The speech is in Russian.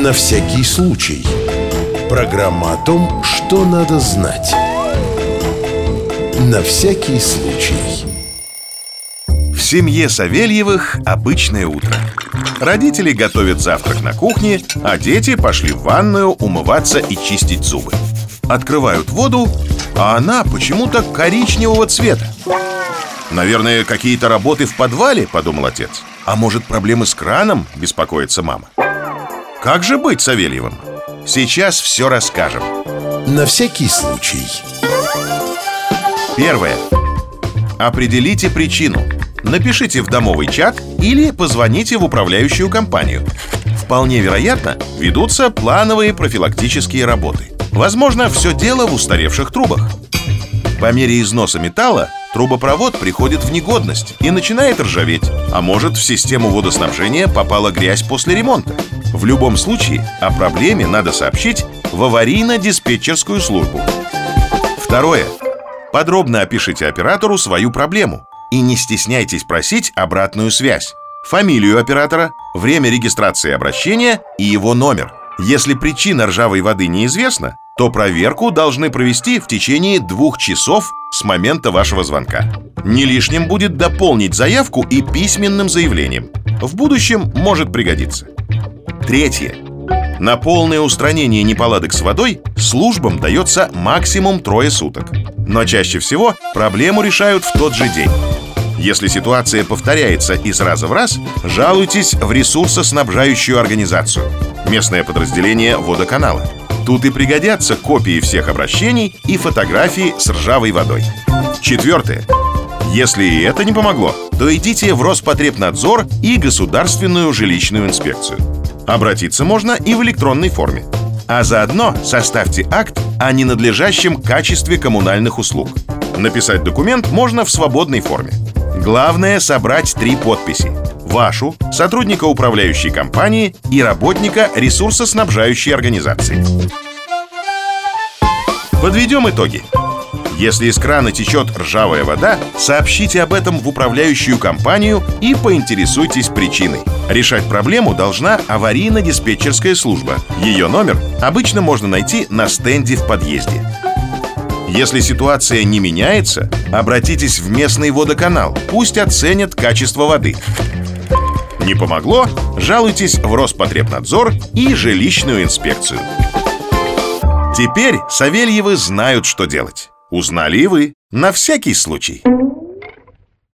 На всякий случай. Программа о том, что надо знать. На всякий случай. В семье Савельевых обычное утро. Родители готовят завтрак на кухне, а дети пошли в ванную умываться и чистить зубы. Открывают воду, а она почему-то коричневого цвета. «Наверное, какие-то работы в подвале», — подумал отец. «А может, проблемы с краном?» — беспокоится мама. Как же быть Савельевым? Сейчас все расскажем. На всякий случай. Первое. Определите причину. Напишите в домовый чат или позвоните в управляющую компанию. Вполне вероятно, ведутся плановые профилактические работы. Возможно, все дело в устаревших трубах. По мере износа металла трубопровод приходит в негодность и начинает ржаветь. А может, в систему водоснабжения попала грязь после ремонта. В любом случае, о проблеме надо сообщить в аварийно-диспетчерскую службу. Второе. Подробно опишите оператору свою проблему и не стесняйтесь просить обратную связь. Фамилию оператора, время регистрации обращения и его номер. Если причина ржавой воды неизвестна, то проверку должны провести в течение 2 часов с момента вашего звонка. Не лишним будет дополнить заявку и письменным заявлением. В будущем может пригодиться. Третье. На полное устранение неполадок с водой службам дается максимум 3 суток. Но чаще всего проблему решают в тот же день. Если ситуация повторяется из раза в раз, жалуйтесь в ресурсоснабжающую организацию, местное подразделение водоканала. Тут и пригодятся копии всех обращений и фотографии с ржавой водой. Четвертое. Если и это не помогло, то идите в Роспотребнадзор и Государственную жилищную инспекцию. Обратиться можно и в электронной форме. А заодно составьте акт о ненадлежащем качестве коммунальных услуг. Написать документ можно в свободной форме. Главное — собрать 3 подписи. Вашу, сотрудника управляющей компании и работника ресурсоснабжающей организации. Подведем итоги. Если из крана течет ржавая вода, сообщите об этом в управляющую компанию и поинтересуйтесь причиной. Решать проблему должна аварийно-диспетчерская служба. Ее номер обычно можно найти на стенде в подъезде. Если ситуация не меняется, обратитесь в местный водоканал. Пусть оценят качество воды. Не помогло? Жалуйтесь в Роспотребнадзор и жилищную инспекцию. Теперь Савельевы знают, что делать. Узнали и вы. На всякий случай.